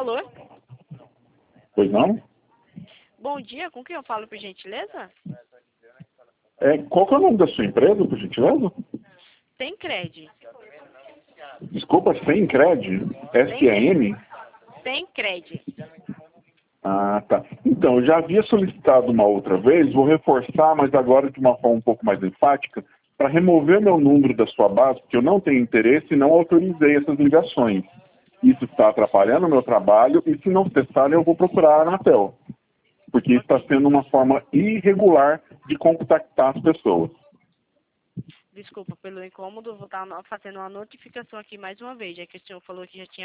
Alô? Pois não? Bom dia, com quem eu falo, por gentileza? Qual que é o nome da sua empresa, por gentileza? Tencred. Desculpa, Sencred? S-A-M? Tencred. Ah, tá. Então, eu já havia solicitado uma outra vez, vou reforçar, mas agora de uma forma um pouco mais enfática, para remover meu número da sua base, porque eu não tenho interesse e não autorizei essas ligações. Isso está atrapalhando o meu trabalho e, se não cessar, eu vou procurar a Anatel, porque isso está sendo uma forma irregular de contactar as pessoas. Desculpa pelo incômodo, vou estar fazendo uma notificação aqui mais uma vez, já que o senhor falou que já tinha